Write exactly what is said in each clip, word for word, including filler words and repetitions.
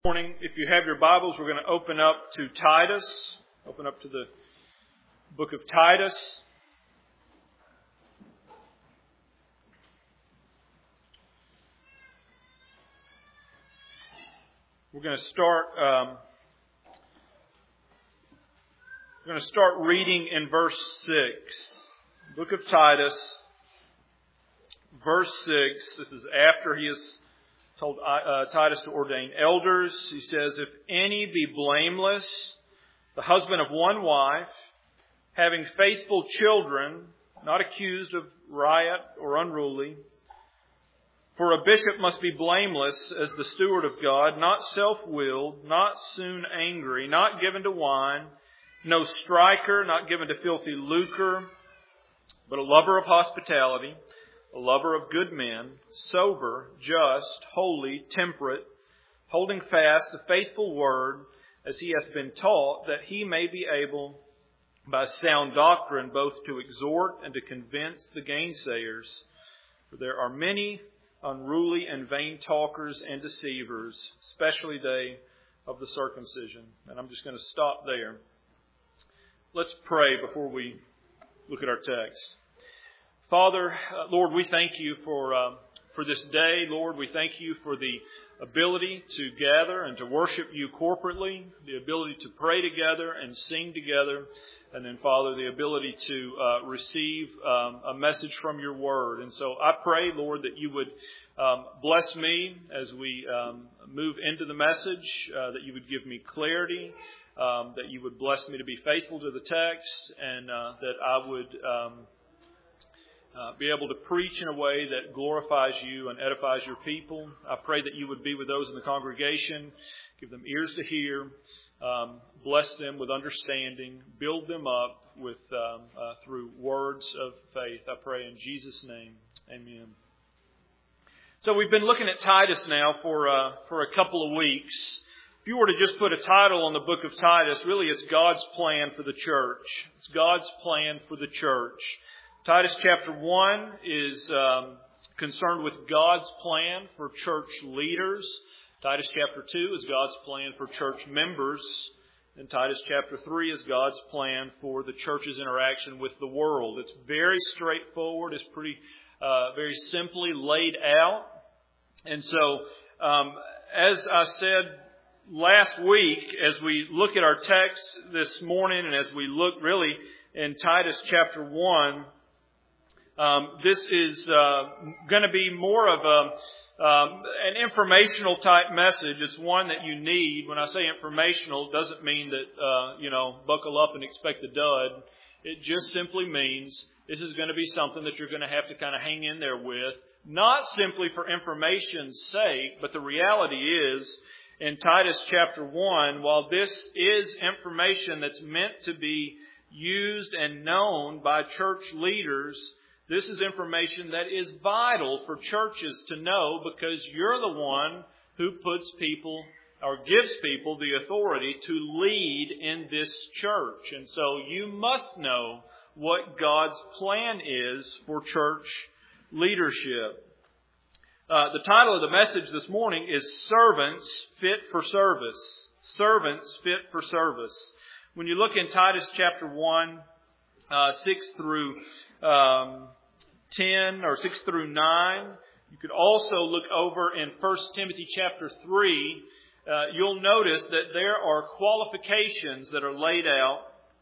Morning. If you have your Bibles, we're going to open up to Titus. Open up to the book of Titus. We're going to start. Um, we're going to start reading in verse six. Book of Titus, verse six. This is after he has told uh, Titus to ordain elders. He says, "If any be blameless, the husband of one wife, having faithful children, not accused of riot or unruly. For a bishop must be blameless as the steward of God, not self-willed, not soon angry, not given to wine, no striker, not given to filthy lucre, but a lover of hospitality, a lover of good men, sober, just, holy, temperate, holding fast the faithful word as he hath been taught, that he may be able by sound doctrine both to exhort and to convince the gainsayers. For there are many unruly and vain talkers and deceivers, especially they of the circumcision." And I'm just going to stop there. Let's pray before we look at our text. Father, uh, Lord, we thank you for uh, for this day. Lord, we thank you for the ability to gather and to worship you corporately, the ability to pray together and sing together, and then, Father, the ability to uh, receive um, a message from your word. And so I pray, Lord, that you would um, bless me as we um, move into the message, uh, that you would give me clarity, um, that you would bless me to be faithful to the text, and uh, that I would Um, Uh, be able to preach in a way that glorifies you and edifies your people. I pray that you would be with those in the congregation, give them ears to hear, um, bless them with understanding, build them up with um, uh, through words of faith. I pray in Jesus' name, amen. So we've been looking at Titus now for uh, for a couple of weeks. If you were to just put a title on the book of Titus, really it's God's plan for the church. It's God's plan for the church. Titus chapter one is um, concerned with God's plan for church leaders. Titus chapter two is God's plan for church members. And Titus chapter three is God's plan for the church's interaction with the world. It's very straightforward. It's pretty, uh, very simply laid out. And so, um, as I said last week, as we look at our text this morning, and as we look really in Titus chapter one, Um, this is uh, going to be more of a um, an informational type message. It's one that you need. When I say informational, it doesn't mean that uh, you know buckle up and expect a dud. It just simply means this is going to be something that you're going to have to kind of hang in there with, not simply for information's sake, but the reality is in Titus chapter one, while this is information that's meant to be used and known by church leaders, this is information that is vital for churches to know, because you're the one who puts people or gives people the authority to lead in this church. And so you must know what God's plan is for church leadership. Uh, the title of the message this morning is Servants Fit for Service. Servants Fit for Service. When you look in Titus chapter one, uh, six through um, ten or six through nine. You could also look over in First Timothy chapter three. Uh, you'll notice that there are qualifications that are laid out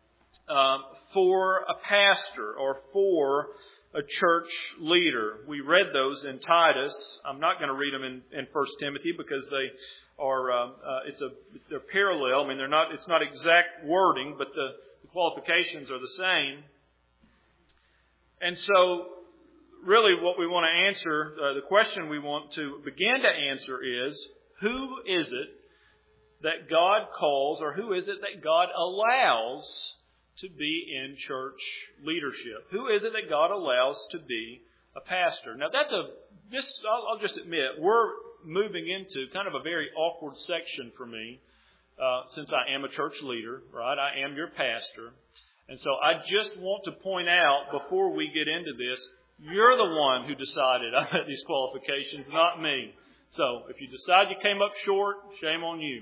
um, for a pastor or for a church leader. We read those in Titus. I'm not going to read them in, in First Timothy because they are um, uh, it's a they're parallel. I mean, they're not. It's not exact wording, but the, the qualifications are the same. And so, really, what we want to answer, uh, the question we want to begin to answer is, who is it that God calls, or who is it that God allows to be in church leadership? Who is it that God allows to be a pastor? Now, that's a, this, I'll, I'll just admit, we're moving into kind of a very awkward section for me, uh, since I am a church leader, right? I am your pastor. And so I just want to point out, before we get into this, you're the one who decided I had these qualifications, not me. So if you decide you came up short, shame on you.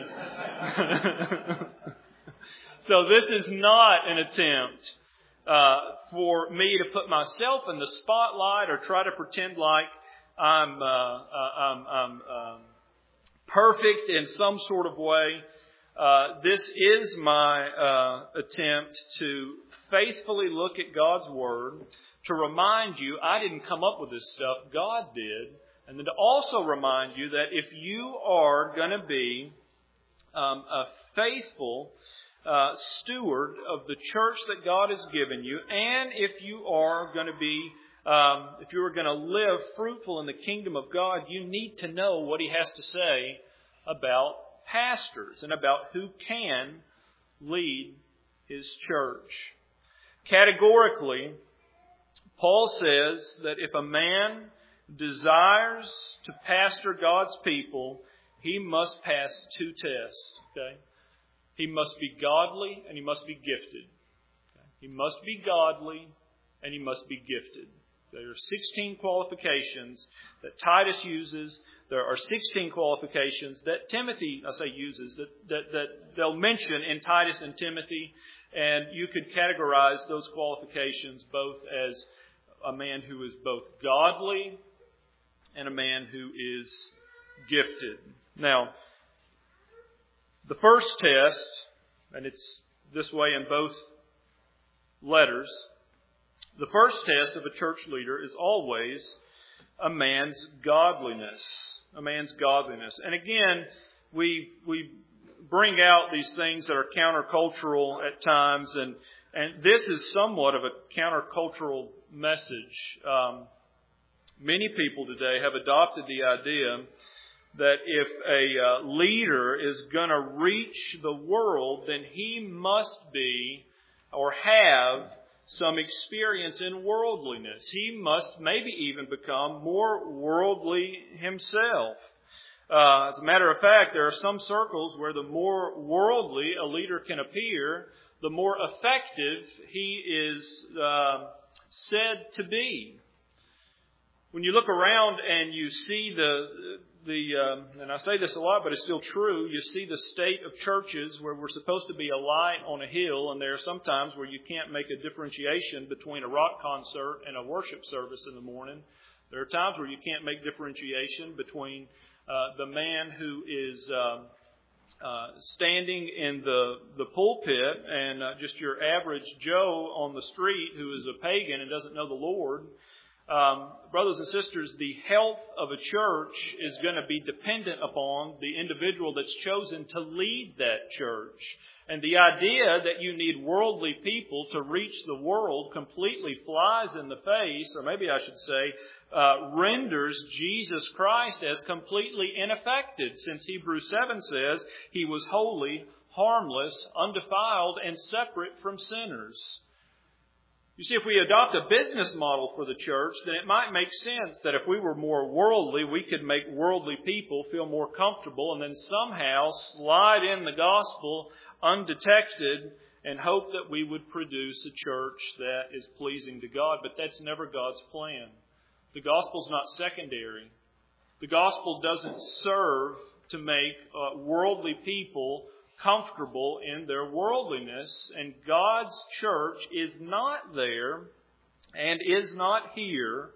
Okay? So this is not an attempt uh, for me to put myself in the spotlight or try to pretend like I'm, uh, uh, I'm, I'm um, perfect in some sort of way. Uh, this is my uh, attempt to faithfully look at God's Word, to remind you I didn't come up with this stuff, God did, and then to also remind you that if you are going to be um, a faithful uh, steward of the church that God has given you, and if you are going to be, um, if you are going to live fruitful in the kingdom of God, you need to know what He has to say about pastors and about who can lead His church. Categorically, Paul says that if a man desires to pastor God's people, he must pass two tests. Okay? He must be godly and he must be gifted. Okay? He must be godly and he must be gifted. There are sixteen qualifications that Titus uses. There are sixteen qualifications that Timothy, I say uses, that, that, that they'll mention in Titus and Timothy. And you could categorize those qualifications both as a man who is both godly and a man who is gifted. Now, the first test, and it's this way in both letters, the first test of a church leader is always a man's godliness. A man's godliness. And again, we we bring out these things that are countercultural at times, and and this is somewhat of a countercultural message. Um, many people today have adopted the idea that if a uh, leader is going to reach the world, then he must be or have some experience in worldliness. He must maybe even become more worldly himself. Uh, as a matter of fact, there are some circles where the more worldly a leader can appear, the more effective he is uh, said to be. When you look around and you see the the um, and I say this a lot, but it's still true. You see the state of churches where we're supposed to be a light on a hill, and there are some times where you can't make a differentiation between a rock concert and a worship service in the morning. There are times where you can't make differentiation between uh, the man who is um, uh, standing in the the pulpit and uh, just your average Joe on the street who is a pagan and doesn't know the Lord. Um, brothers and sisters, the health of a church is going to be dependent upon the individual that's chosen to lead that church. And the idea that you need worldly people to reach the world completely flies in the face, or maybe I should say, uh, renders Jesus Christ as completely ineffective, since Hebrews seven says He was holy, harmless, undefiled, and separate from sinners. You see, if we adopt a business model for the church, then it might make sense that if we were more worldly, we could make worldly people feel more comfortable and then somehow slide in the gospel undetected and hope that we would produce a church that is pleasing to God. But that's never God's plan. The gospel's not secondary. The gospel doesn't serve to make uh, worldly people comfortable in their worldliness, and God's church is not there and is not here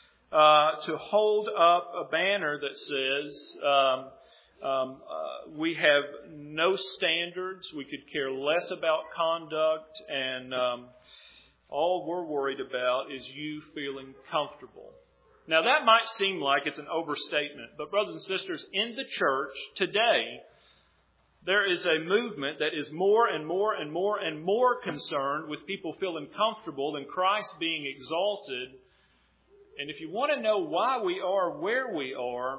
uh, to hold up a banner that says um, um, uh, we have no standards, we could care less about conduct, and um, all we're worried about is you feeling comfortable. Now that might seem like it's an overstatement, but brothers and sisters, in the church today, there is a movement that is more and more and more and more concerned with people feeling comfortable than Christ being exalted. And if you want to know why we are where we are,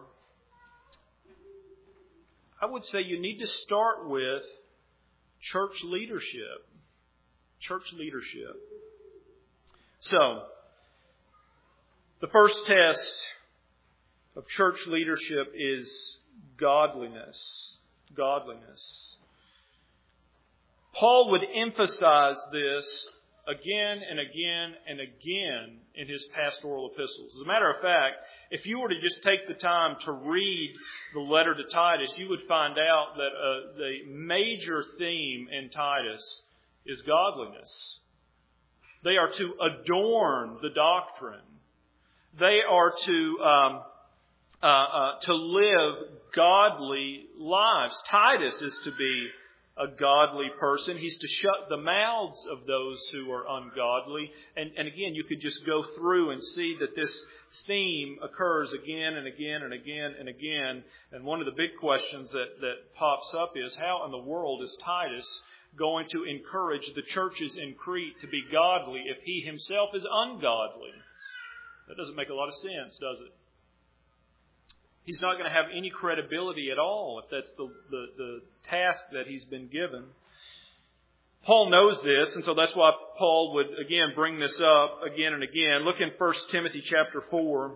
I would say you need to start with church leadership. Church leadership. So, the first test of church leadership is godliness. Godliness. Paul would emphasize this again and again and again in his pastoral epistles. As a matter of fact, if you were to just take the time to read the letter to Titus, you would find out that uh, the major theme in Titus is godliness. They are to adorn the doctrine. They are to um, uh, uh, to live godly lives. Titus is to be a godly person. He's to shut the mouths of those who are ungodly. And, and again, you could just go through and see that this theme occurs again and again and again and again. And one of the big questions that, that pops up is, how in the world is Titus going to encourage the churches in Crete to be godly if he himself is ungodly? That doesn't make a lot of sense, does it? He's not going to have any credibility at all if that's the, the, the task that he's been given. Paul knows this, and so that's why Paul would, again, bring this up again and again. Look in First Timothy chapter four.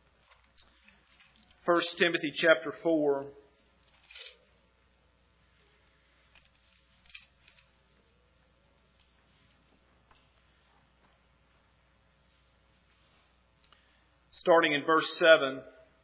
First Timothy chapter four. Starting in verse seven.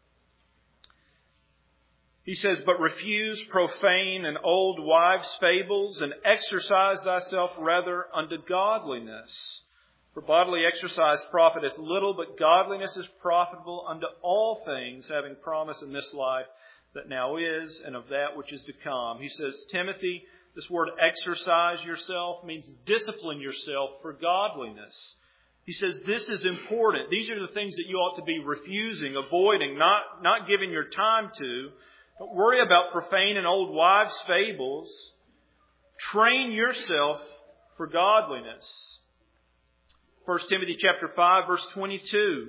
He says, "But refuse profane and old wives' fables, and exercise thyself rather unto godliness. For bodily exercise profiteth little, but godliness is profitable unto all things, having promise in this life that now is, and of that which is to come." He says, Timothy, this word exercise yourself means discipline yourself for godliness. He says this is important. These are the things that you ought to be refusing, avoiding, not, not giving your time to. Don't worry about profane and old wives' fables. Train yourself for godliness. First Timothy chapter five, verse twenty-two.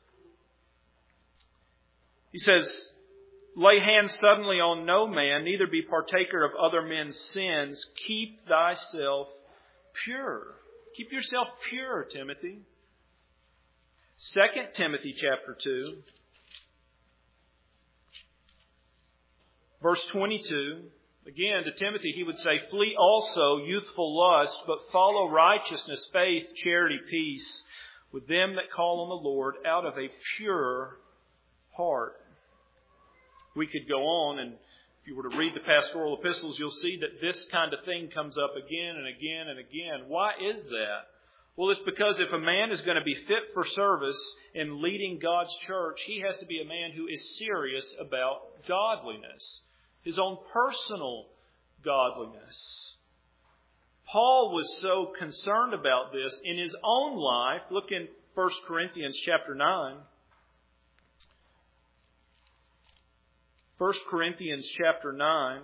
He says, "Lay hands suddenly on no man, neither be partaker of other men's sins. Keep thyself pure." Keep yourself pure, Timothy. Second Timothy chapter two. Verse twenty-two, again to Timothy he would say, "Flee also youthful lust, but follow righteousness, faith, charity, peace, with them that call on the Lord out of a pure heart." We could go on, and if you were to read the pastoral epistles, you'll see that this kind of thing comes up again and again and again. Why is that? Well, it's because if a man is going to be fit for service in leading God's church, he has to be a man who is serious about godliness. His own personal godliness. Paul was so concerned about this in his own life. Look in First Corinthians chapter nine. First Corinthians chapter nine.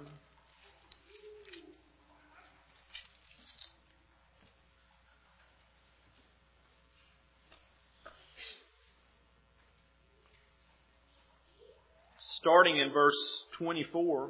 Starting in verse twenty-four,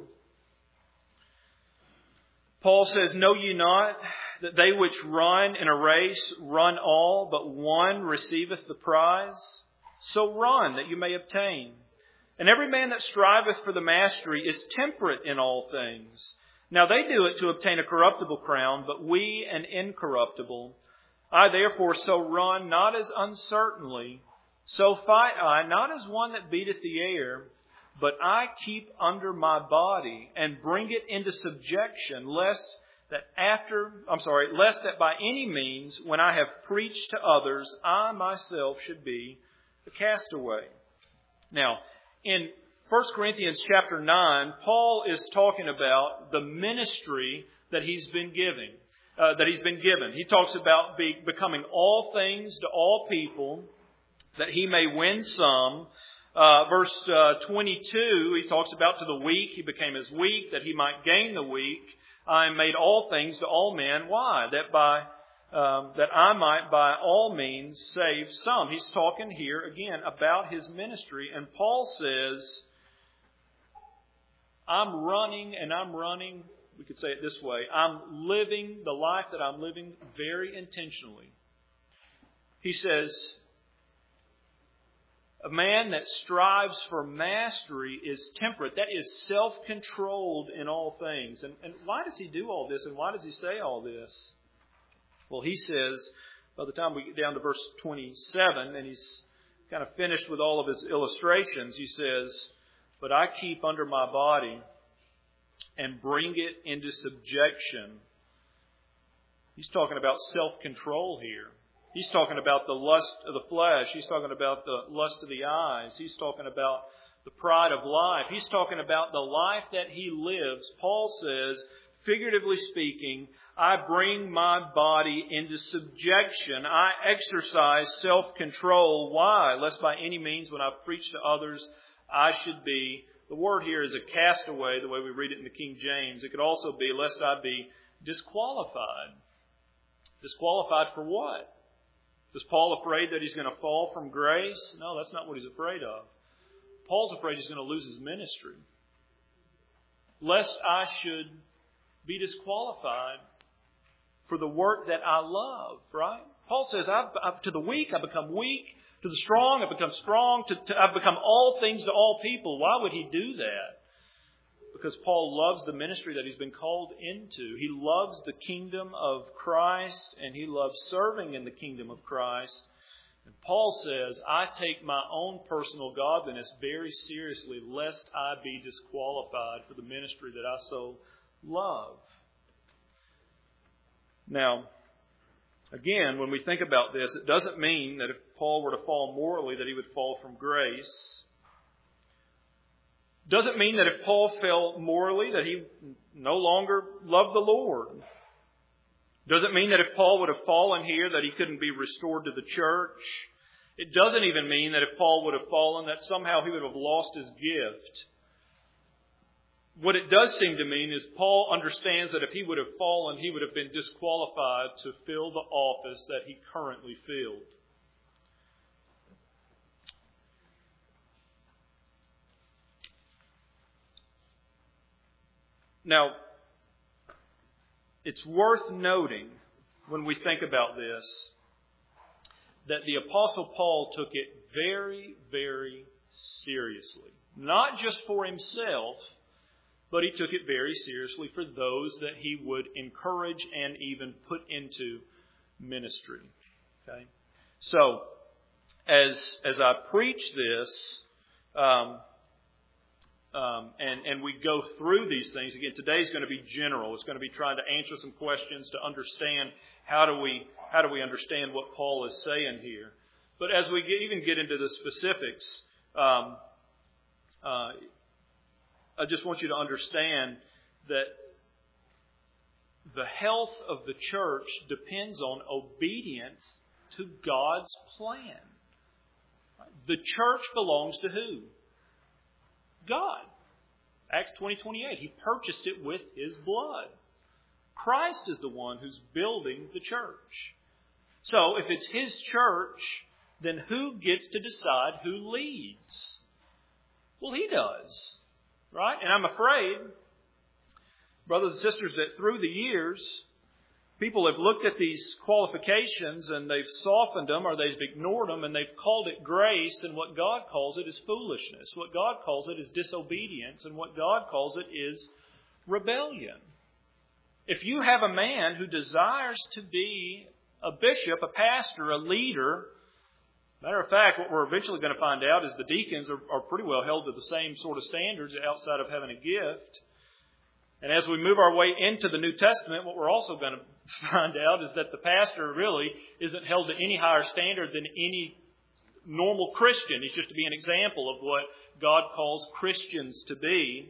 Paul says, "Know ye not that they which run in a race run all, but one receiveth the prize? So run that you may obtain. And every man that striveth for the mastery is temperate in all things. Now they do it to obtain a corruptible crown, but we an incorruptible. I therefore so run, not as uncertainly, so fight I, not as one that beateth the air, but I keep under my body and bring it into subjection, lest that after, I'm sorry, lest that by any means, when I have preached to others, I myself should be a castaway." Now, in First Corinthians chapter nine, Paul is talking about the ministry that he's been giving, uh, that he's been given. He talks about be, becoming all things to all people, that he may win some. Uh, verse uh, twenty-two, he talks about to the weak, he became as weak, that he might gain the weak. I made all things to all men. Why? That by um, that I might by all means save some. He's talking here again about his ministry, and Paul says, I'm running and I'm running. We could say it this way: I'm living the life that I'm living very intentionally. He says, a man that strives for mastery is temperate. That is self-controlled in all things. And, and why does he do all this? And why does he say all this? Well, he says, by the time we get down to verse twenty-seven, and he's kind of finished with all of his illustrations, he says, "But I keep under my body and bring it into subjection." He's talking about self-control here. He's talking about the lust of the flesh. He's talking about the lust of the eyes. He's talking about the pride of life. He's talking about the life that he lives. Paul says, figuratively speaking, I bring my body into subjection. I exercise self-control. Why? Lest by any means when I preach to others, I should be. The word here is a castaway, the way we read it in the King James. It could also be, lest I be disqualified. Disqualified for what? Is Paul afraid that he's going to fall from grace? No, that's not what he's afraid of. Paul's afraid he's going to lose his ministry. Lest I should be disqualified for the work that I love, right? Paul says, I've, I've, to the weak I become weak. To the strong I become strong. To, to, I've become all things to all people. Why would he do that? Because Paul loves the ministry that he's been called into. He loves the kingdom of Christ, and he loves serving in the kingdom of Christ. And Paul says, I take my own personal godliness very seriously, lest I be disqualified for the ministry that I so love. Now, again, when we think about this, it doesn't mean that if Paul were to fall morally, that he would fall from grace. Doesn't mean that if Paul fell morally, that he no longer loved the Lord. Doesn't mean that if Paul would have fallen here, that he couldn't be restored to the church. It doesn't even mean that if Paul would have fallen, that somehow he would have lost his gift. What it does seem to mean is Paul understands that if he would have fallen, he would have been disqualified to fill the office that he currently filled. Now, it's worth noting when we think about this that the Apostle Paul took it very, very seriously. Not just for himself, but he took it very seriously for those that he would encourage and even put into ministry. Okay? So, as as I preach this, um, um, and, and we go through these things, again, today's going to be general. It's going to be trying to answer some questions to understand how do we how do we understand what Paul is saying here. But as we get, even get into the specifics, um, uh, I just want you to understand that the health of the church depends on obedience to God's plan. The church belongs to who? God. Acts twenty twenty-eight. He purchased it with His blood. Christ is the one who's building the church. So if it's His church, then who gets to decide who leads? Well, He does. Right? And I'm afraid, brothers and sisters, that through the years, people have looked at these qualifications and they've softened them or they've ignored them and they've called it grace, and what God calls it is foolishness. What God calls it is disobedience, and what God calls it is rebellion. If you have a man who desires to be a bishop, a pastor, a leader, matter of fact, what we're eventually going to find out is the deacons are, are pretty well held to the same sort of standards outside of having a gift. And as we move our way into the New Testament, what we're also going to find out is that the pastor really isn't held to any higher standard than any normal Christian. He's just to be an example of what God calls Christians to be.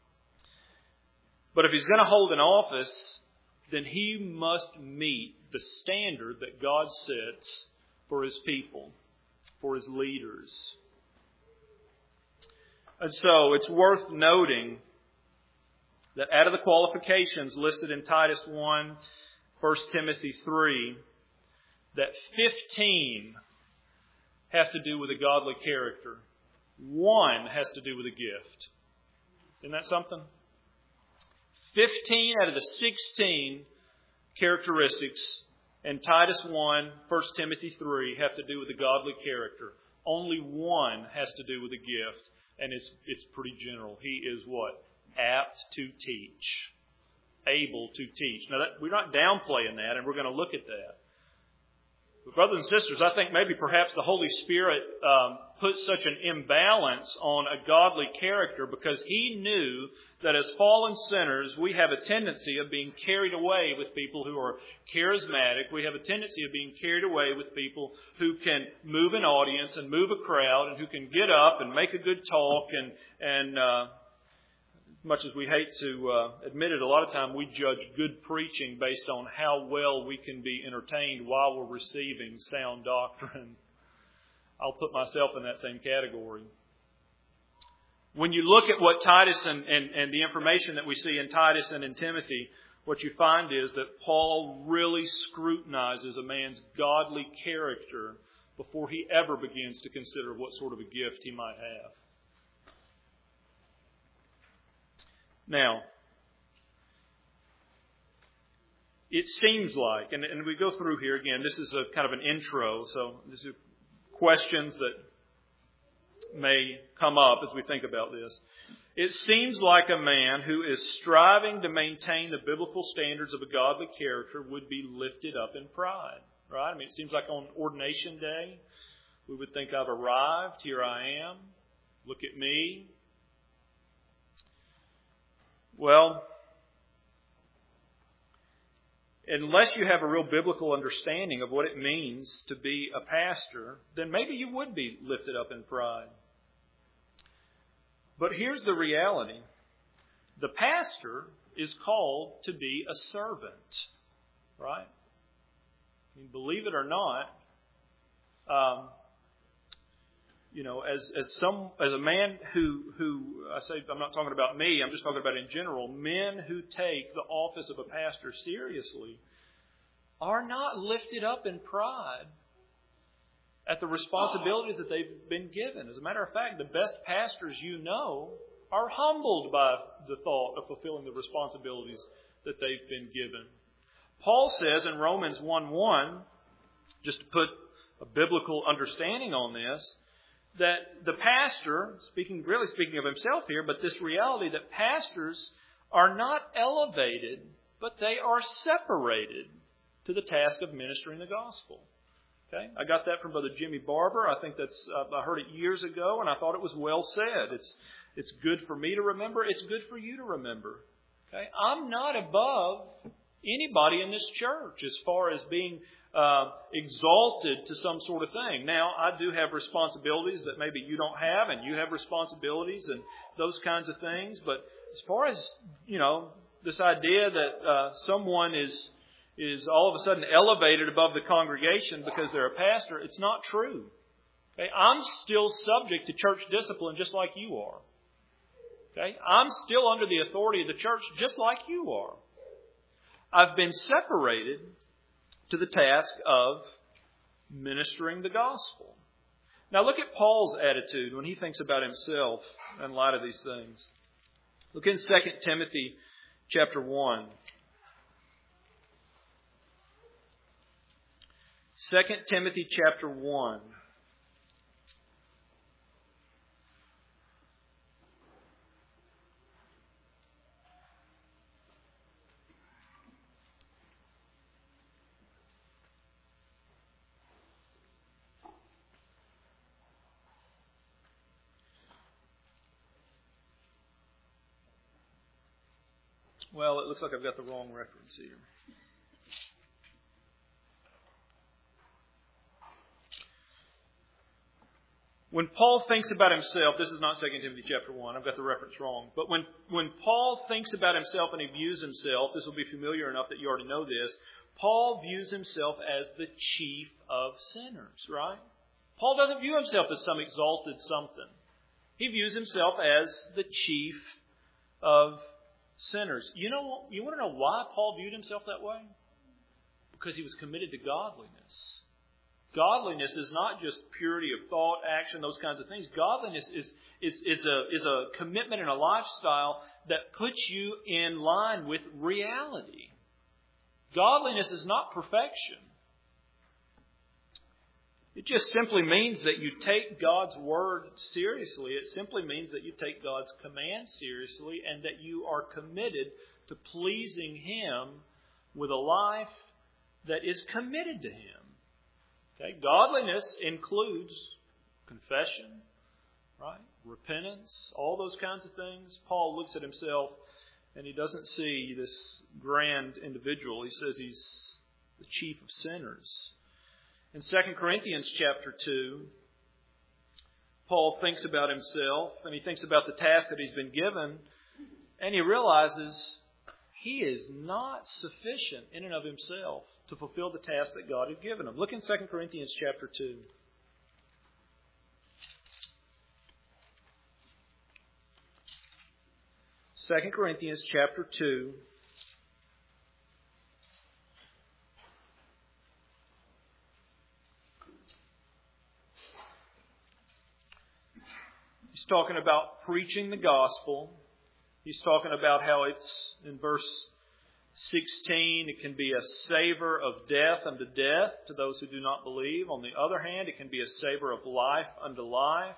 But if he's going to hold an office, then he must meet the standard that God sets for His people, for His leaders. And so it's worth noting that out of the qualifications listed in Titus one, First Timothy three, that fifteen have to do with a godly character. One has to do with a gift. Isn't that something? Fifteen out of the sixteen characteristics in Titus one, First Timothy three have to do with a godly character. Only one has to do with a gift, and it's it's pretty general. He is what? Apt to teach. able to teach. Now, that, we're not downplaying that, and we're going to look at that. But brothers and sisters, I think maybe perhaps the Holy Spirit um, put such an imbalance on a godly character because He knew that as fallen sinners, we have a tendency of being carried away with people who are charismatic. We have a tendency of being carried away with people who can move an audience and move a crowd and who can get up and make a good talk. And, and uh, as much as we hate to uh, admit it, a lot of time we judge good preaching based on how well we can be entertained while we're receiving sound doctrine. I'll put myself in that same category. When you look at what Titus and, and, and the information that we see in Titus and in Timothy, what you find is that Paul really scrutinizes a man's godly character before he ever begins to consider what sort of a gift he might have. Now, it seems like, and, and we go through here again, this is a kind of an intro, so these are questions that may come up as we think about this. It seems like a man who is striving to maintain the biblical standards of a godly character would be lifted up in pride, right? I mean, it seems like on ordination day, we would think, I've arrived, here I am, look at me. Well, unless you have a real biblical understanding of what it means to be a pastor, then maybe you would be lifted up in pride. But here's the reality. The pastor is called to be a servant, right? I mean, believe it or not, um, you know, as as some as a man who who I say I'm not talking about me, I'm just talking about in general, men who take the office of a pastor seriously are not lifted up in pride at the responsibilities that they've been given. As a matter of fact, the best pastors you know are humbled by the thought of fulfilling the responsibilities that they've been given. Paul says in Romans one one, just to put a biblical understanding on this, that the pastor, speaking really speaking of himself here, but this reality that pastors are not elevated, but they are separated to the task of ministering the gospel. Okay, I got that from Brother Jimmy Barber. I think that's uh, I heard it years ago, and I thought it was well said. It's it's good for me to remember. It's good for you to remember. Okay, I'm not above anybody in this church as far as being uh, exalted to some sort of thing. Now, I do have responsibilities that maybe you don't have, and you have responsibilities and those kinds of things. But as far as you know, this idea that uh, someone is is all of a sudden elevated above the congregation because they're a pastor, it's not true. Okay? I'm still subject to church discipline just like you are. Okay? I'm still under the authority of the church just like you are. I've been separated to the task of ministering the gospel. Now look at Paul's attitude when he thinks about himself in light of these things. Look in Second Timothy chapter one. Second Timothy chapter one. Well, it looks like I've got the wrong reference here. When Paul thinks about himself, this is not Second Timothy chapter one, I've got the reference wrong. But when, when Paul thinks about himself and he views himself, this will be familiar enough that you already know this, Paul views himself as the chief of sinners, right? Paul doesn't view himself as some exalted something. He views himself as the chief of sinners. You know, you want to know why Paul viewed himself that way? Because he was committed to godliness. Godliness is not just purity of thought, action, those kinds of things. Godliness is, is, is, a, is a commitment and a lifestyle that puts you in line with reality. Godliness is not perfection. It just simply means that you take God's word seriously. It simply means that you take God's command seriously and that you are committed to pleasing Him with a life that is committed to Him. Okay? Godliness includes confession, right? Repentance, all those kinds of things. Paul looks at himself and he doesn't see this grand individual. He says he's the chief of sinners. In Second Corinthians chapter two, Paul thinks about himself and he thinks about the task that he's been given, and he realizes he is not sufficient in and of himself to fulfill the task that God had given him. Look in Second Corinthians chapter two. Second Corinthians chapter two. He's talking about preaching the gospel. He's talking about how it's, in verse sixteen, it can be a savor of death unto death to those who do not believe. On the other hand, it can be a savor of life unto life.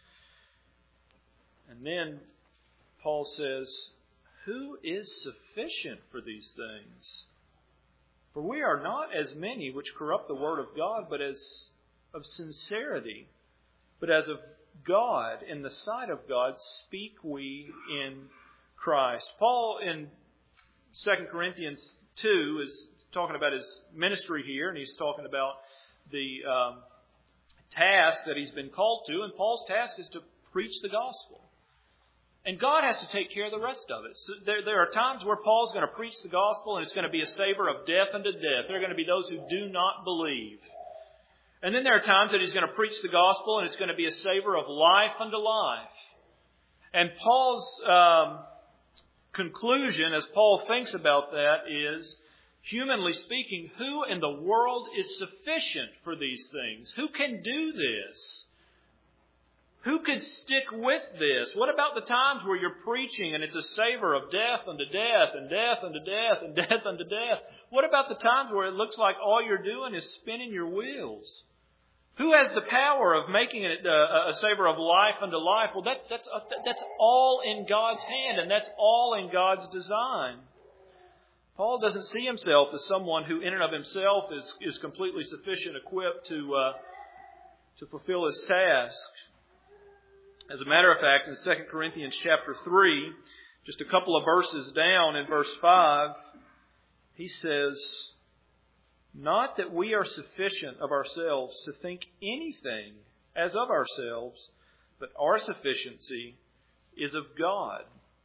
And then Paul says, who is sufficient for these things? For we are not as many which corrupt the word of God, but as of sincerity, but as of God, in the sight of God, speak we in Christ. Paul in Second Corinthians two is talking about his ministry here, and he's talking about the um, task that he's been called to. And Paul's task is to preach the gospel. And God has to take care of the rest of it. So there, there are times where Paul's going to preach the gospel and it's going to be a savor of death unto death. There are going to be those who do not believe. And then there are times that he's going to preach the gospel and it's going to be a savor of life unto life. And Paul's um, conclusion, as Paul thinks about that, is, humanly speaking, who in the world is sufficient for these things? Who can do this? Who could stick with this? What about the times where you're preaching and it's a savor of death unto death and death unto death and death unto death? What about the times where it looks like all you're doing is spinning your wheels? Who has the power of making it a, a savor of life unto life? Well, that, that's, that's all in God's hand, and that's all in God's design. Paul doesn't see himself as someone who in and of himself is, is completely sufficient, equipped to, uh, to fulfill his task. As a matter of fact, in Second Corinthians chapter three, just a couple of verses down in verse five, he says, not that we are sufficient of ourselves to think anything as of ourselves, but our sufficiency is of God,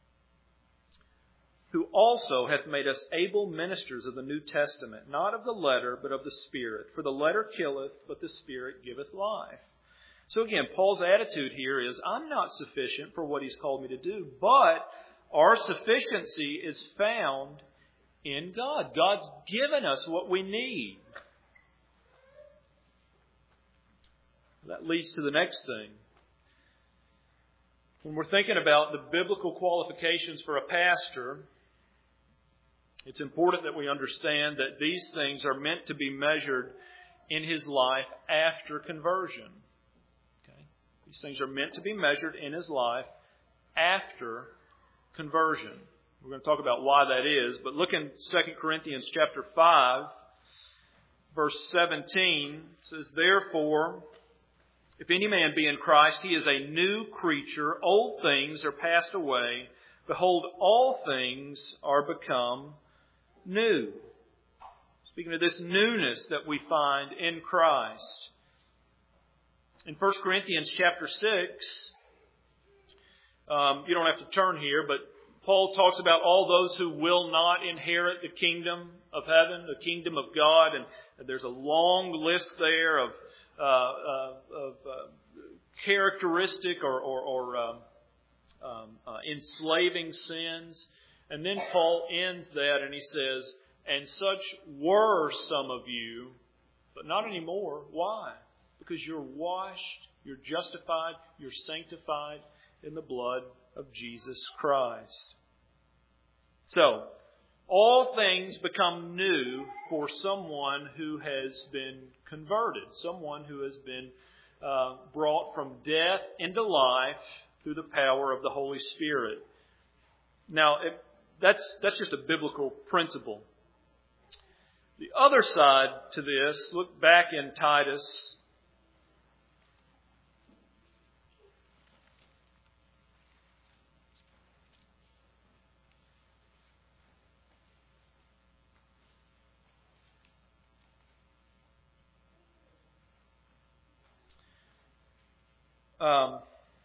who also hath made us able ministers of the New Testament, not of the letter, but of the Spirit. For the letter killeth, but the Spirit giveth life. So again, Paul's attitude here is, I'm not sufficient for what he's called me to do, but our sufficiency is found in God. God's given us what we need. That leads to the next thing. When we're thinking about the biblical qualifications for a pastor, it's important that we understand that these things are meant to be measured in his life after conversion. These things are meant to be measured in his life after conversion. We're going to talk about why that is. But look in Second Corinthians chapter five, verse seventeen. It says, therefore, if any man be in Christ, he is a new creature. Old things are passed away. Behold, all things are become new. Speaking of this newness that we find in Christ. In First Corinthians chapter six, um, you don't have to turn here, but Paul talks about all those who will not inherit the kingdom of heaven, the kingdom of God, and there's a long list there of, uh, uh, of uh, characteristic or, or, or um, um, uh, enslaving sins. And then Paul ends that and he says, and such were some of you, but not anymore. Why? Because you're washed, you're justified, you're sanctified in the blood of Jesus Christ. So, all things become new for someone who has been converted, someone who has been uh, brought from death into life through the power of the Holy Spirit. Now, it, that's, that's just a biblical principle. The other side to this, look back in Titus. Um,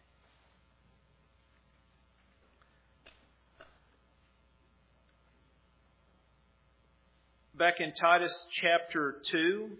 back in Titus chapter two,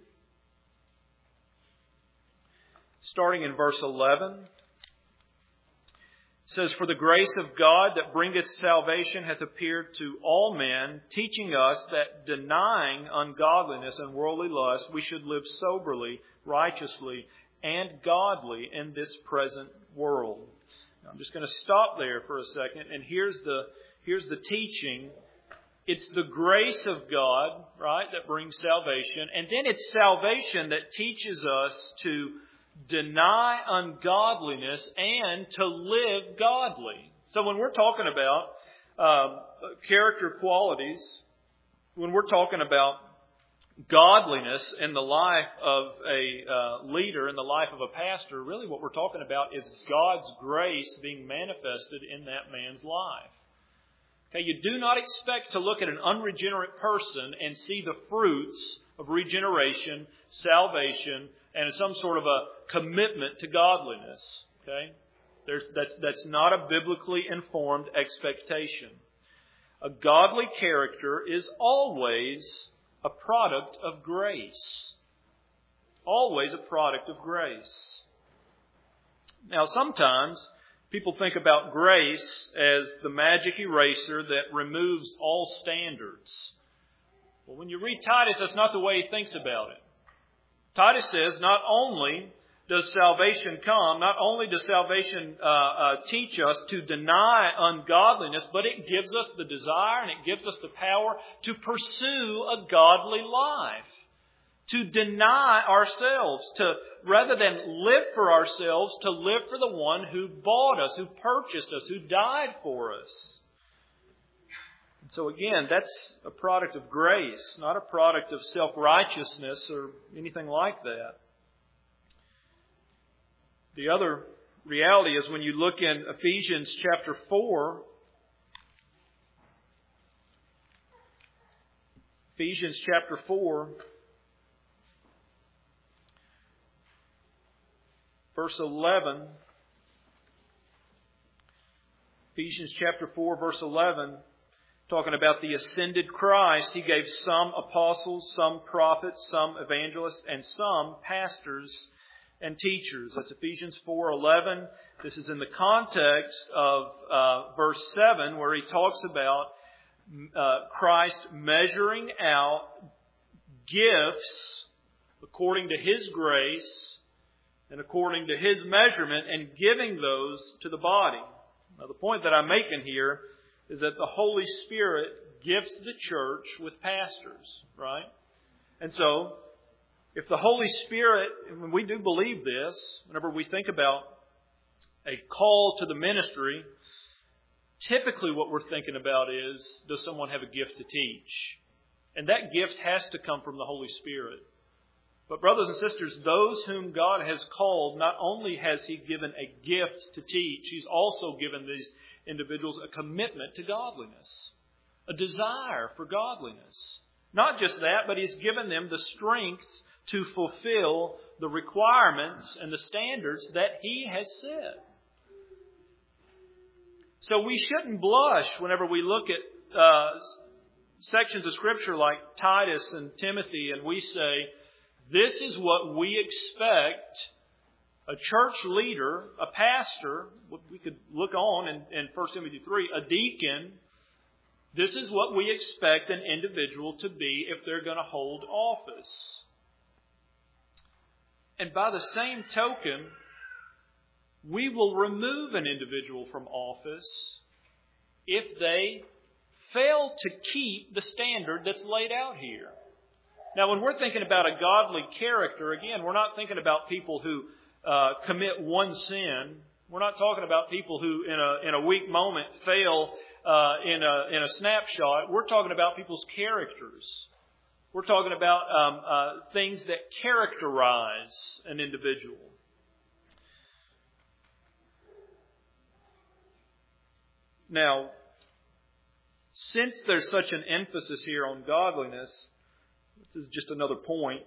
starting in verse eleven, it says, "For the grace of God that bringeth salvation hath appeared to all men, teaching us that denying ungodliness and worldly lust, we should live soberly, righteously, and godly in this present world." Now, I'm just going to stop there for a second, and here's the here's the teaching. It's the grace of God, right, that brings salvation, and then it's salvation that teaches us to deny ungodliness and to live godly. So when we're talking about um, character qualities, when we're talking about godliness in the life of a uh, leader, in the life of a pastor, really what we're talking about is God's grace being manifested in that man's life. Okay, you do not expect to look at an unregenerate person and see the fruits of regeneration, salvation, and some sort of a commitment to godliness. Okay, There's, that's, that's not a biblically informed expectation. A godly character is always a product of grace. Always a product of grace. Now, sometimes people think about grace as the magic eraser that removes all standards. Well, when you read Titus, that's not the way he thinks about it. Titus says not only does salvation come, not only does salvation uh, uh, teach us to deny ungodliness, but it gives us the desire and it gives us the power to pursue a godly life. To deny ourselves, to rather than live for ourselves, to live for the one who bought us, who purchased us, who died for us. And so again, that's a product of grace, not a product of self-righteousness or anything like that. The other reality is when you look in Ephesians chapter four, Ephesians chapter four, verse eleven, Ephesians chapter four, verse eleven, talking about the ascended Christ, He gave some apostles, some prophets, some evangelists, and some pastors and teachers. That's Ephesians four eleven. This is in the context of uh, verse seven, where he talks about uh, Christ measuring out gifts according to His grace and according to His measurement, and giving those to the body. Now, the point that I'm making here is that the Holy Spirit gifts the church with pastors, right? And so, if the Holy Spirit, and we do believe this, whenever we think about a call to the ministry, typically what we're thinking about is, does someone have a gift to teach? And that gift has to come from the Holy Spirit. But brothers and sisters, those whom God has called, not only has He given a gift to teach, He's also given these individuals a commitment to godliness, a desire for godliness. Not just that, but He's given them the strength to fulfill the requirements and the standards that He has set. So we shouldn't blush whenever we look at uh, sections of Scripture like Titus and Timothy, and we say, this is what we expect a church leader, a pastor, we could look on in, in First Timothy three, a deacon. This is what we expect an individual to be if they're going to hold office. And by the same token, we will remove an individual from office if they fail to keep the standard that's laid out here. Now, when we're thinking about a godly character, again, we're not thinking about people who uh, commit one sin. We're not talking about people who, in a in a weak moment, fail uh, in a in a snapshot. We're talking about people's characters. We're talking about um, uh, things that characterize an individual. Now, since there's such an emphasis here on godliness, this is just another point.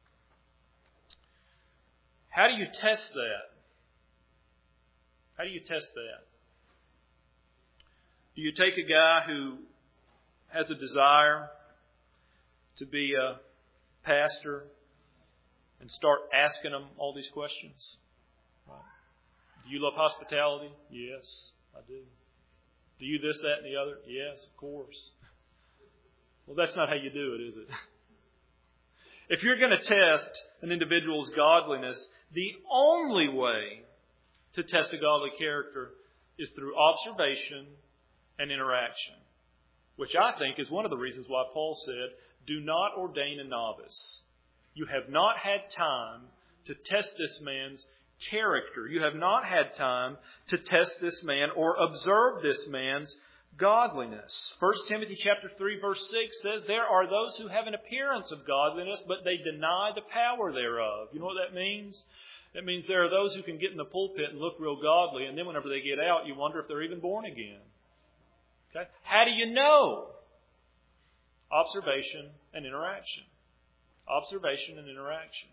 How do you test that? How do you test that? Do you take a guy who has a desire to be a pastor and start asking him all these questions? Right. Do you love hospitality? Yes, I do. Do you this, that, and the other? Yes, of course. Well, that's not how you do it, is it? If you're going to test an individual's godliness, the only way to test a godly character is through observation and interaction, which I think is one of the reasons why Paul said, do not ordain a novice. You have not had time to test this man's character. You have not had time to test this man or observe this man's godliness. First Timothy chapter three verse six says, there are those who have an appearance of godliness, but they deny the power thereof. You know what that means? That means there are those who can get in the pulpit and look real godly, and then whenever they get out, you wonder if they're even born again. Okay? How do you know? Observation and interaction. Observation and interaction.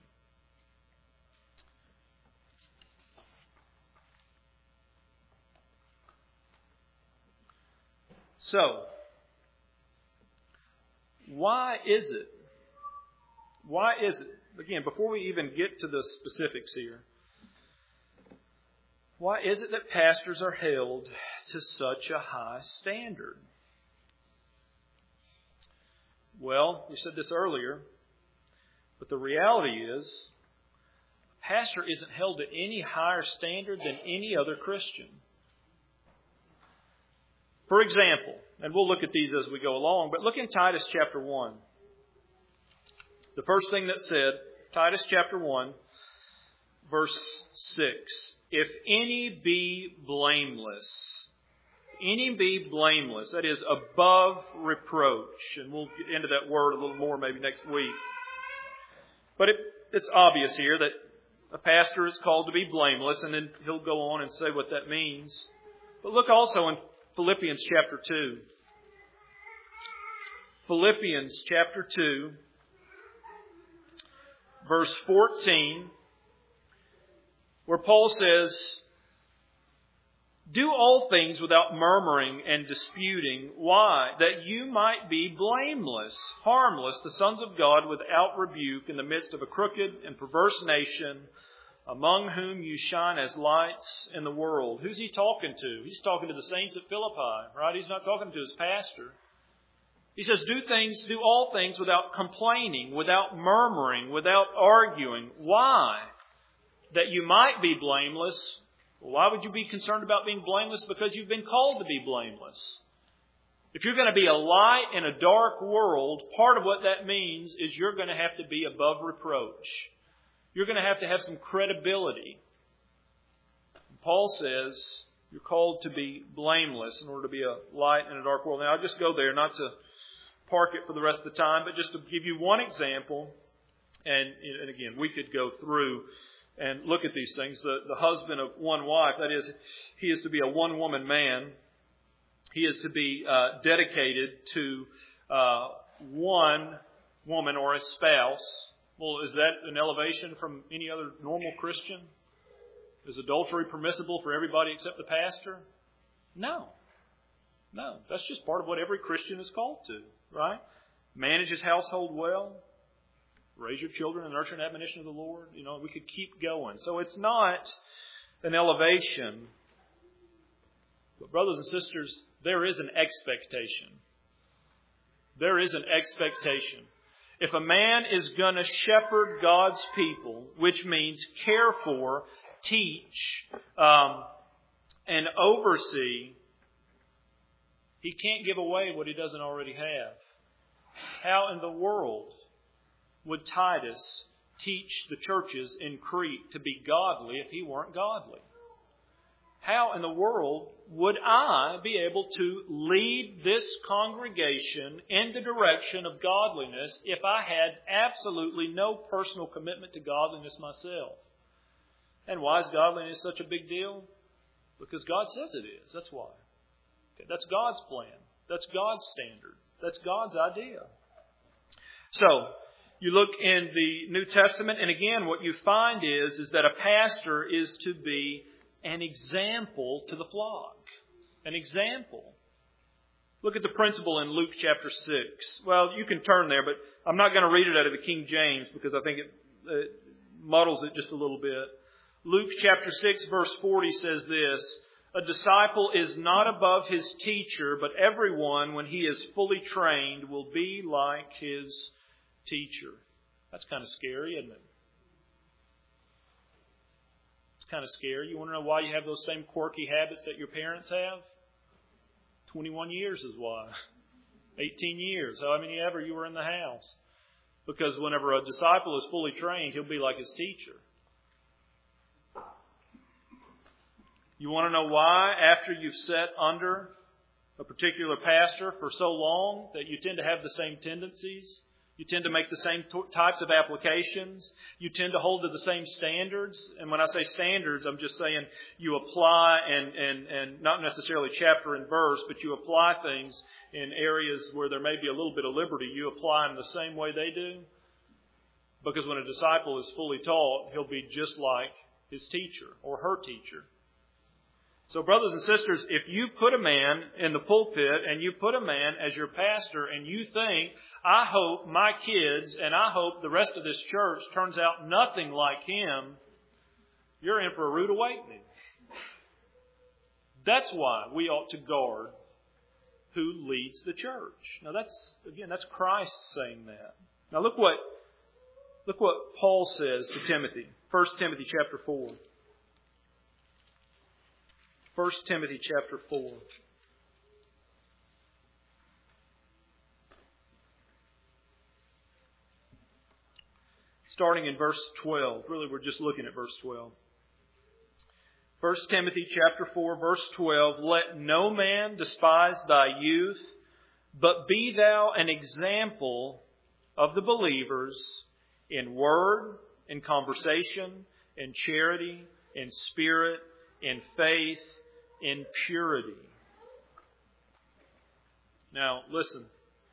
So, why is it? Why is it? Again, before we even get to the specifics here, why is it that pastors are held to such a high standard? Well, we said this earlier, but the reality is, a pastor isn't held to any higher standard than any other Christian. For example, and we'll look at these as we go along, but look in Titus chapter one. The first thing that said, Titus chapter one, verse six. If any be blameless, any be blameless, that is above reproach. And we'll get into that word a little more maybe next week. But it, it's obvious here that a pastor is called to be blameless, and then he'll go on and say what that means. But look also in Philippians chapter two. Philippians chapter two, verse fourteen, where Paul says, do all things without murmuring and disputing. Why? That you might be blameless, harmless, the sons of God without rebuke in the midst of a crooked and perverse nation, among whom you shine as lights in the world. Who's he talking to? He's talking to the saints at Philippi, right? He's not talking to his pastor. He says, do things, do all things without complaining, without murmuring, without arguing. Why? That you might be blameless. Why would you be concerned about being blameless? Because you've been called to be blameless. If you're going to be a light in a dark world, part of what that means is you're going to have to be above reproach. You're going to have to have some credibility. Paul says you're called to be blameless in order to be a light in a dark world. Now, I'll just go there, not to park it for the rest of the time, but just to give you one example. And, and again, we could go through and look at these things. The, the husband of one wife, that is, he is to be a one-woman man. He is to be uh, dedicated to uh, one woman or a spouse. Well, is that an elevation from any other normal Christian? Is adultery permissible for everybody except the pastor? No. No. That's just part of what every Christian is called to, right? Manage his household well. Raise your children in the nurture and admonition of the Lord. You know, we could keep going. So it's not an elevation. But brothers and sisters, there is an expectation. There is an expectation. If a man is going to shepherd God's people, which means care for, teach, um, and oversee, he can't give away what he doesn't already have. How in the world would Titus teach the churches in Crete to be godly if he weren't godly? how in the world would I be able to lead this congregation in the direction of godliness if I had absolutely no personal commitment to godliness myself? And why is godliness such a big deal? Because God says it is. That's why. Okay, that's God's plan. That's God's standard. That's God's idea. So, you look in the New Testament, and again, what you find is, is that a pastor is to be an example to the flock. An example. Look at the principle in Luke chapter six. Well, you can turn there, but I'm not going to read it out of the King James because I think it, it muddles it just a little bit. Luke chapter six verse forty says this, "A disciple is not above his teacher, but everyone, when he is fully trained, will be like his teacher." That's kind of scary, isn't it? It's kind of scary. You want to know why you have those same quirky habits that your parents have? twenty-one years is why. eighteen years. How many ever you were in the house? Because whenever a disciple is fully trained, he'll be like his teacher. You want to know why, after you've sat under a particular pastor for so long, that you tend to have the same tendencies? You tend to make the same t- types of applications. You tend to hold to the same standards. And when I say standards, I'm just saying you apply and, and, and not necessarily chapter and verse, but you apply things in areas where there may be a little bit of liberty. You apply them the same way they do. Because when a disciple is fully taught, he'll be just like his teacher or her teacher. So brothers and sisters, if you put a man in the pulpit and you put a man as your pastor and you think, I hope my kids and I hope the rest of this church turns out nothing like him, you're in for a rude awakening. That's why we ought to guard who leads the church. Now that's, again, that's Christ saying that. Now look what, look what Paul says to Timothy. First Timothy chapter four. First Timothy chapter four. Starting in verse twelve. Really, we're just looking at verse twelve. First Timothy chapter four, verse twelve. "Let no man despise thy youth, but be thou an example of the believers in word, in conversation, in charity, in spirit, in faith, in purity." Now, listen.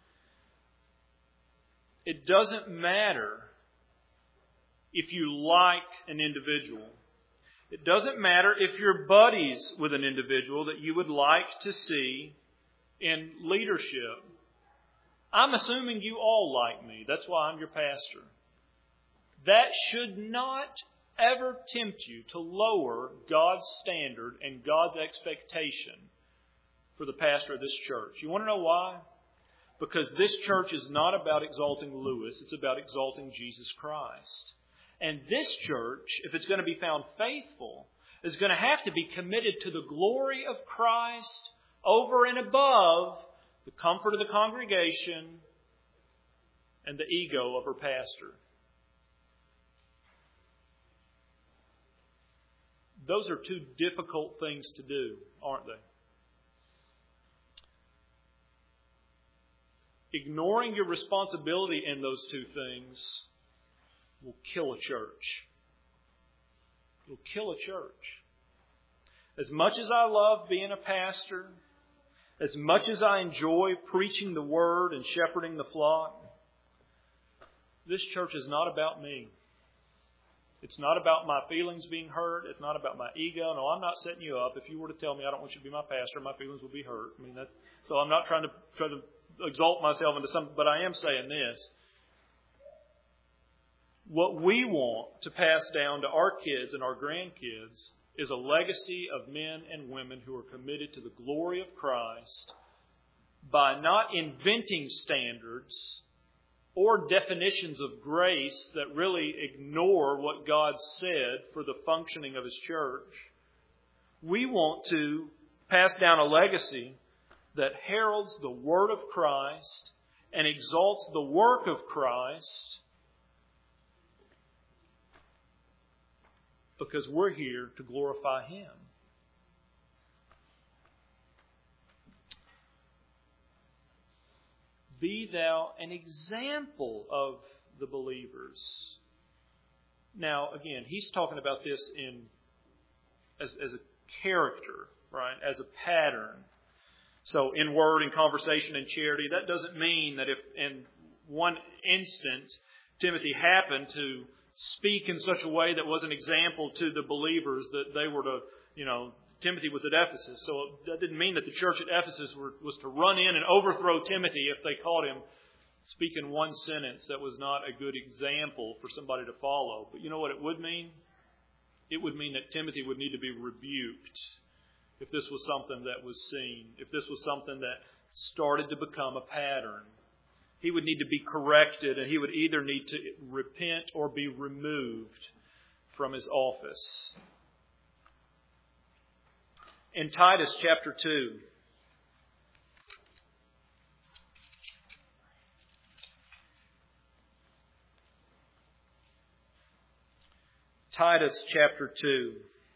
It doesn't matter if you like an individual. It doesn't matter if you're buddies with an individual that you would like to see in leadership. I'm assuming you all like me. That's why I'm your pastor. That should not ever tempt you to lower God's standard and God's expectation for the pastor of this church. You want to know why? Because this church is not about exalting Lewis. It's about exalting Jesus Christ. And this church, if it's going to be found faithful, is going to have to be committed to the glory of Christ over and above the comfort of the congregation and the ego of her pastor. Those are two difficult things to do, aren't they? Ignoring your responsibility in those two things will kill a church. It will kill a church. As much as I love being a pastor, as much as I enjoy preaching the word and shepherding the flock, this church is not about me. It's not about my feelings being hurt. It's not about my ego. No, I'm not setting you up. If you were to tell me I don't want you to be my pastor, my feelings would be hurt. I mean, that, so I'm not trying to try to exalt myself into something, but I am saying this. What we want to pass down to our kids and our grandkids is a legacy of men and women who are committed to the glory of Christ by not inventing standards or definitions of grace that really ignore what God said for the functioning of His church. We want to pass down a legacy that heralds the Word of Christ and exalts the work of Christ, because we're here to glorify Him. be thou an example of the believers. Now, again, he's talking about this in as, as a character, right? As a pattern. So in word, in conversation, in charity, that doesn't mean that if in one instant Timothy happened to speak in such a way that was an example to the believers that they were to, you know, Timothy was at Ephesus. So that didn't mean that the church at Ephesus were, was to run in and overthrow Timothy if they caught him speaking one sentence that was not a good example for somebody to follow. But you know what it would mean? It would mean that Timothy would need to be rebuked if this was something that was seen, if this was something that started to become a pattern. He would need to be corrected, and he would either need to repent or be removed from his office. In Titus chapter two, Titus chapter two.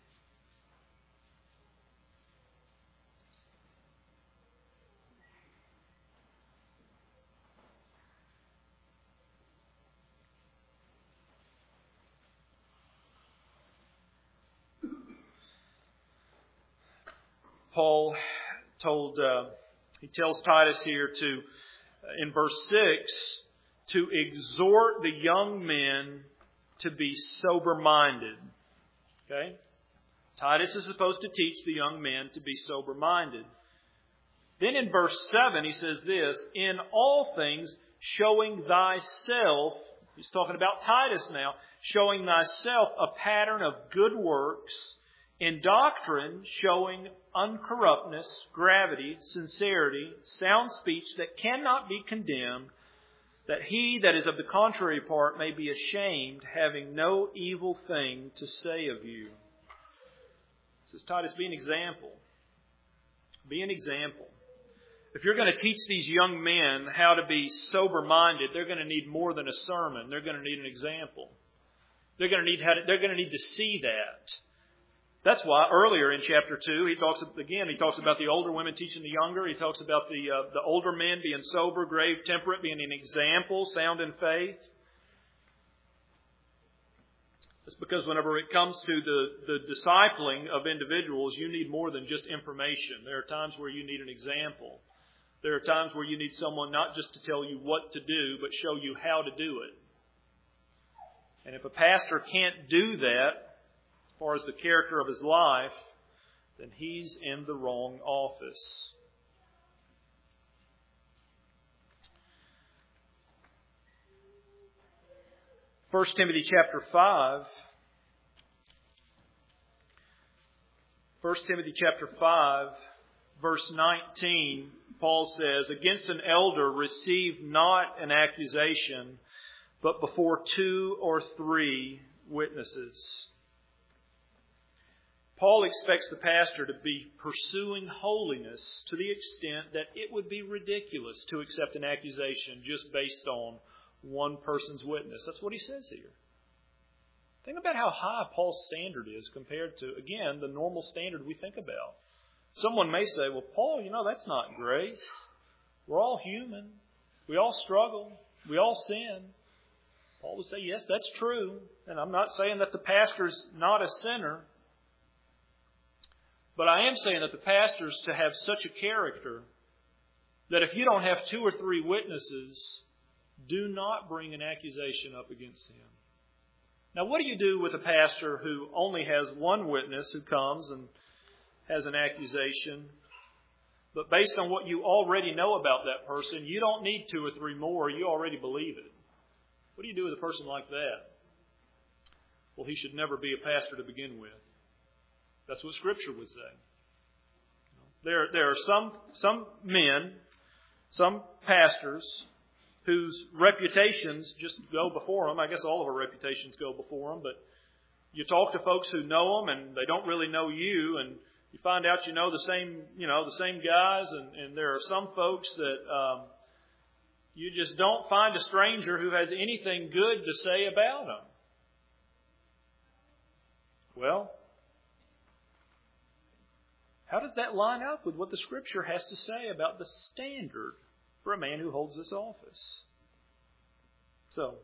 Paul told, uh, he tells Titus here to, uh, in verse six, to exhort the young men to be sober-minded. Okay? Titus is supposed to teach the young men to be sober-minded. Then in verse seven, he says this, in all things showing thyself, he's talking about Titus now, showing thyself a pattern of good works, in doctrine showing uncorruptness, gravity, sincerity, sound speech that cannot be condemned, that he that is of the contrary part may be ashamed, having no evil thing to say of you. Says Titus, be an example. Be an example. If you're going to teach these young men how to be sober-minded, they're going to need more than a sermon. They're going to need an example. They're going to need how to, they're going to need to see that. That's why earlier in chapter two, he talks again. He talks about the older women teaching the younger. He talks about the uh, the older men being sober, grave, temperate, being an example, sound in faith. It's because whenever it comes to the the discipling of individuals, you need more than just information. There are times where you need an example. There are times where you need someone not just to tell you what to do, but show you how to do it. And if a pastor can't do that, as far as the character of his life, then he's in the wrong office. First Timothy chapter five. First Timothy chapter five, verse nineteen, Paul says, against an elder receive not an accusation, but before two or three witnesses. Paul expects the pastor to be pursuing holiness to the extent that it would be ridiculous to accept an accusation just based on one person's witness. That's what he says here. Think about how high Paul's standard is compared to, again, the normal standard we think about. Someone may say, well, Paul, you know, that's not grace. We're all human. We all struggle. We all sin. Paul would say, yes, that's true. And I'm not saying that the pastor's not a sinner. But I am saying that the pastor's to have such a character that if you don't have two or three witnesses, do not bring an accusation up against him. Now, what do you do with a pastor who only has one witness who comes and has an accusation, but based on what you already know about that person, you don't need two or three more, you already believe it? What do you do with a person like that? Well, he should never be a pastor to begin with. That's what Scripture would say. There, there are some, some men, some pastors, whose reputations just go before them. I guess all of our reputations go before them, but you talk to folks who know them and they don't really know you, and you find out you know the same, you know, the same guys, and, and there are some folks that um, you just don't find a stranger who has anything good to say about them. Well, how does that line up with what the Scripture has to say about the standard for a man who holds this office. So,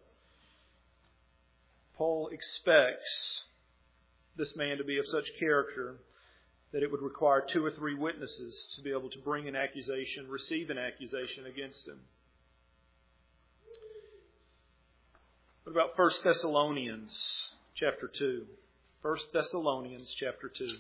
Paul expects this man to be of such character that it would require two or three witnesses to be able to bring an accusation, receive an accusation against him. What about First Thessalonians chapter two? First Thessalonians chapter two.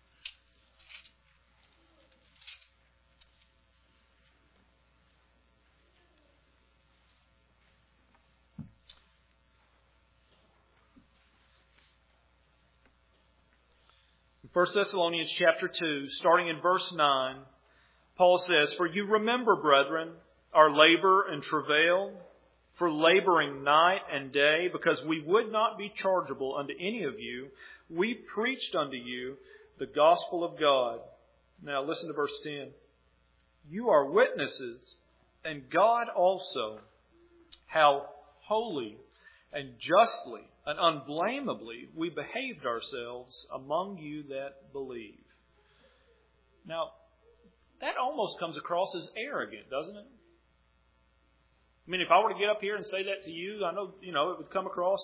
First Thessalonians chapter two, starting in verse nine, Paul says, "For you remember, brethren, our labor and travail, for laboring night and day, because we would not be chargeable unto any of you. We preached unto you the gospel of God." Now listen to verse ten. "You are witnesses, and God also, how holy and justly and unblameably we behaved ourselves among you that believe." Now, that almost comes across as arrogant, doesn't it? I mean, if I were to get up here and say that to you, I know, you know, it would come across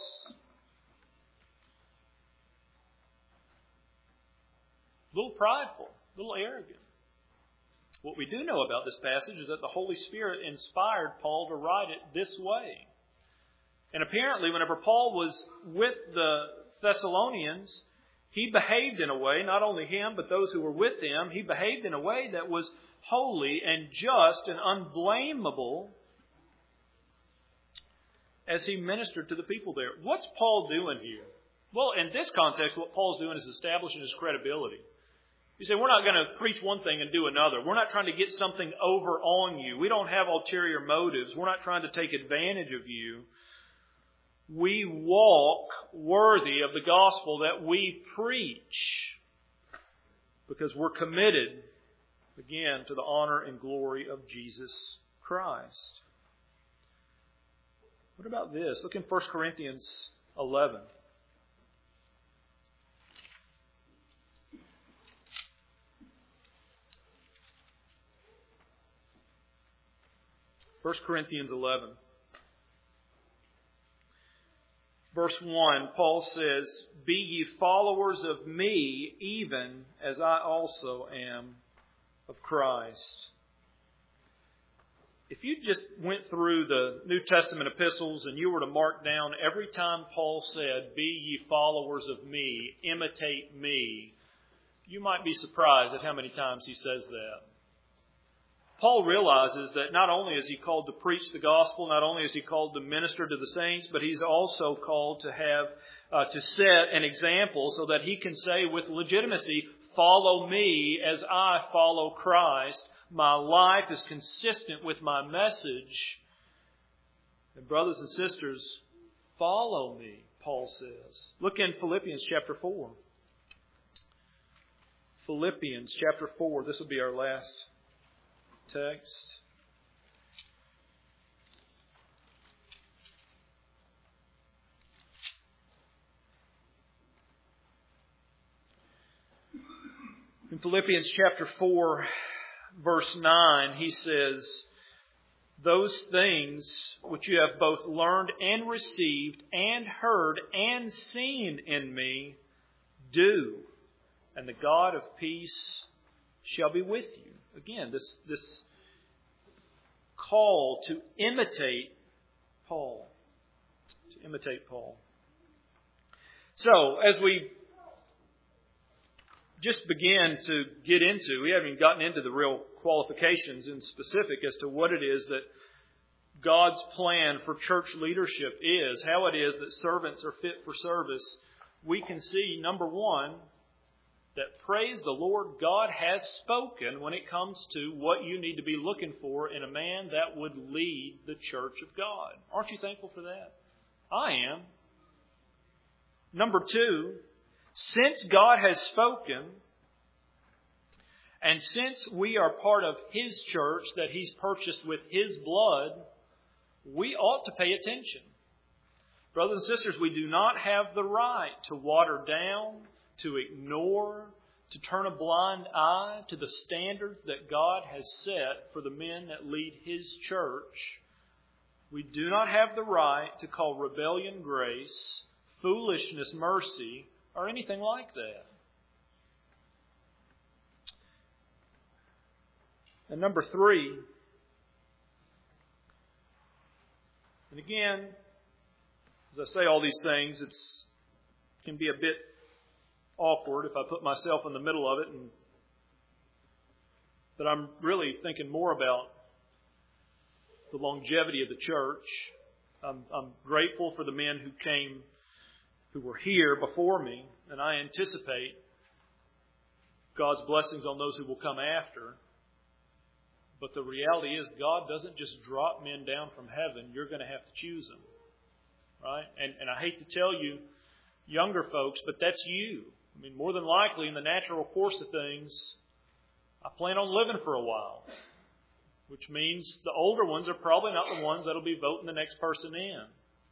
a little prideful, a little arrogant. What we do know about this passage is that the Holy Spirit inspired Paul to write it this way. And apparently, whenever Paul was with the Thessalonians, he behaved in a way, not only him, but those who were with him, he behaved in a way that was holy and just and unblameable as he ministered to the people there. What's Paul doing here? Well, in this context, what Paul's doing is establishing his credibility. You say, we're not going to preach one thing and do another. We're not trying to get something over on you. We don't have ulterior motives. We're not trying to take advantage of you. We walk worthy of the gospel that we preach because we're committed, again, to the honor and glory of Jesus Christ. What about this? Look in First Corinthians eleven. First Corinthians eleven. Verse one, Paul says, "Be ye followers of me, even as I also am of Christ." If you just went through the New Testament epistles and you were to mark down every time Paul said, "Be ye followers of me, imitate me," you might be surprised at how many times he says that. Paul realizes that not only is he called to preach the gospel, not only is he called to minister to the saints, but he's also called to have uh, to set an example so that he can say with legitimacy, "Follow me as I follow Christ. My life is consistent with my message." And brothers and sisters, follow me, Paul says. Look in Philippians chapter four. Philippians chapter four. This will be our last text. In Philippians chapter four, verse nine, he says, "Those things which you have both learned and received and heard and seen in me, do, and the God of peace shall be with you." Again, this, this call to imitate Paul. To imitate Paul. So, as we just began to get into, we haven't even gotten into the real qualifications in specific as to what it is that God's plan for church leadership is, how it is that servants are fit for service. We can see, number one, that, praise the Lord, God has spoken when it comes to what you need to be looking for in a man that would lead the church of God. Aren't you thankful for that? I am. Number two, since God has spoken, and since we are part of His church that He's purchased with His blood, we ought to pay attention. Brothers and sisters, we do not have the right to water down, to ignore, to turn a blind eye to the standards that God has set for the men that lead His church, we do not have the right to call rebellion grace, foolishness mercy, or anything like that. And number three, and again, as I say all these things, it's it can be a bit awkward if I put myself in the middle of it, and but I'm really thinking more about the longevity of the church. I'm, I'm grateful for the men who came, who were here before me, and I anticipate God's blessings on those who will come after. But the reality is God doesn't just drop men down from heaven. You're going to have to choose them. Right? And, and I hate to tell you, younger folks, but that's you. I mean, more than likely, in the natural course of things, I plan on living for a while. Which means the older ones are probably not the ones that will be voting the next person in.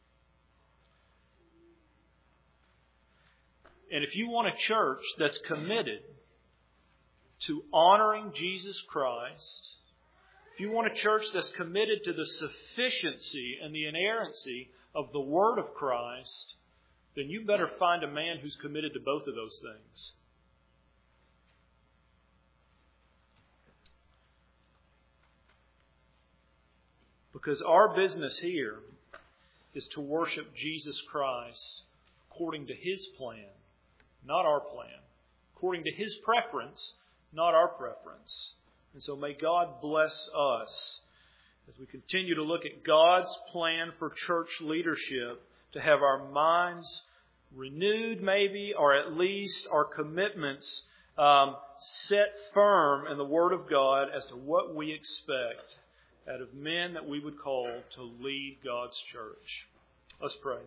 And if you want a church that's committed to honoring Jesus Christ, if you want a church that's committed to the sufficiency and the inerrancy of the Word of Christ, then you better find a man who's committed to both of those things. Because our business here is to worship Jesus Christ according to His plan, not our plan. According to His preference, not our preference. And so may God bless us as we continue to look at God's plan for church leadership, to have our minds renewed maybe, or at least our commitments um, set firm in the Word of God as to what we expect out of men that we would call to lead God's church. Let's pray.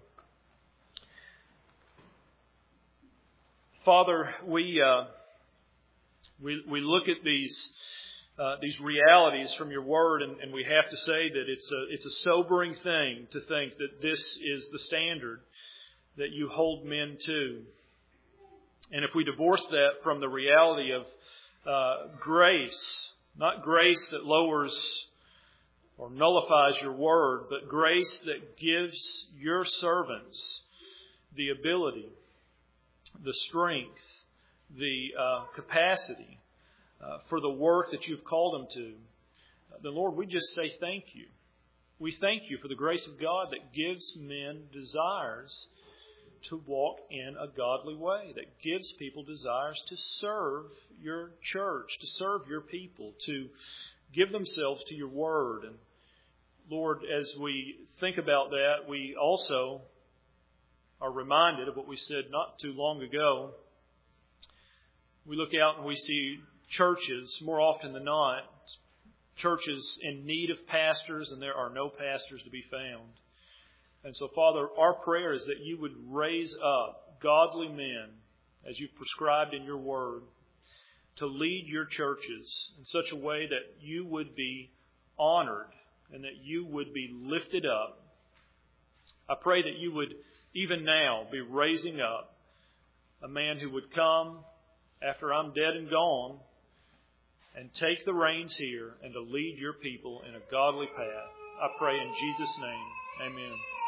Father, we uh, we we look at these uh, these realities from Your Word, and, and we have to say that it's a it's a sobering thing to think that this is the standard that You hold men to. And if we divorce that from the reality of uh, grace, not grace that lowers or nullifies Your Word, but grace that gives Your servants the ability, the strength, the uh, capacity uh, for the work that You've called them to, uh, then Lord, we just say thank You. We thank You for the grace of God that gives men desires to walk in a godly way, that gives people desires to serve Your church, to serve Your people, to give themselves to Your Word. And Lord, as we think about that, we also are reminded of what we said not too long ago. We look out and we see churches, more often than not, churches in need of pastors, and there are no pastors to be found. And so, Father, our prayer is that You would raise up godly men, as You've prescribed in Your Word, to lead Your churches in such a way that You would be honored and that You would be lifted up. I pray that You would, even now, be raising up a man who would come after I'm dead and gone and take the reins here and to lead Your people in a godly path. I pray in Jesus' name. Amen.